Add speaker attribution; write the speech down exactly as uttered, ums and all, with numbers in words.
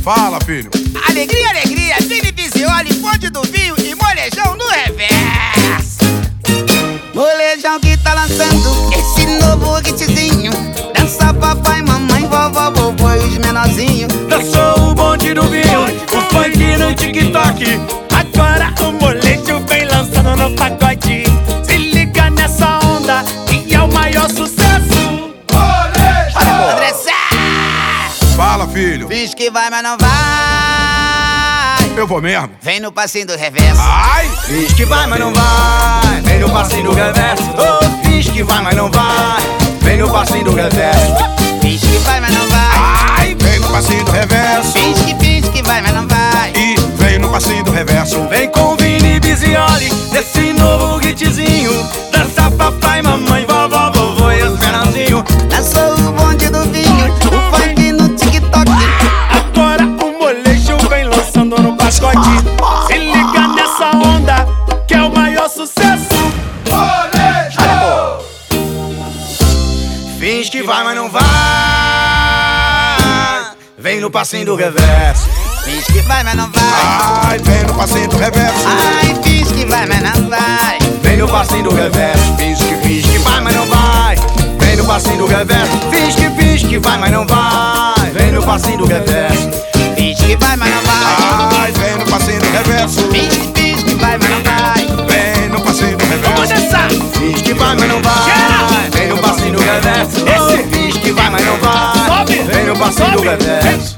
Speaker 1: Fala, filho.
Speaker 2: Alegria, alegria, Felipe Zioli, Fonte do Vinho e Molejão no reverso. Molejão que tá lançando esse novo hitzinho. Dança papai, mamãe, vovó, vovô e os menorzinhos.
Speaker 3: Dançou o bonde do vinho, o funk no TikTok. Agora o molejo vem lançando no pacote. Se liga nessa onda, que é o maior sucesso.
Speaker 2: Molejo! André Sá!
Speaker 1: Fala, filho.
Speaker 2: Finge que vai, mas não vai.
Speaker 1: Eu vou mesmo.
Speaker 2: Vem no passinho do reverso.
Speaker 1: Ai!
Speaker 3: Finge que vai, mas não vai. Vem no passinho do reverso. Oh, finge que vai, mas não vai. Vem no passinho do reverso.
Speaker 2: Finge que vai, mas não vai.
Speaker 1: Ai! Vem no passinho do reverso.
Speaker 2: Finge que finge que vai, mas não vai.
Speaker 1: E vem no passinho do reverso.
Speaker 3: Vem com Vini Bizioli, desse novo hitzinho. Dança papai, mamãe, vovó, vovô e os menorzinhos.
Speaker 2: Dançou o bonde do vinho, o funk no TikTok.
Speaker 3: Agora o molejo vem lançando no pacote. Se liga nessa onda, que é o maior sucesso.
Speaker 1: Molejo!
Speaker 3: Finge que vai, mas não vai. Vem no passinho do reverso.
Speaker 2: Finge que vai, mas não vai.
Speaker 1: Ai! Vem no passinho do reverso.
Speaker 2: Ai, finge que vai, mas não vai.
Speaker 3: Vem no passinho do reverso. Finge que finge que vai, mas não vai. Vem no passinho do reverso. Finge que finge que vai, mas não vai. Vem no passinho do reverso.
Speaker 2: Finge que vai, mas não vai.
Speaker 1: Ai! Vem no passinho do reverso.
Speaker 2: Finge que finge que vai, mas não vai.
Speaker 1: Vem no passinho do
Speaker 3: Vamos
Speaker 1: reverso.
Speaker 3: dançar! Finge que vai, mas não vai. Vem no passinho do reverso. Esse finge que vai, mas não vai. Vem no passinho do reverso.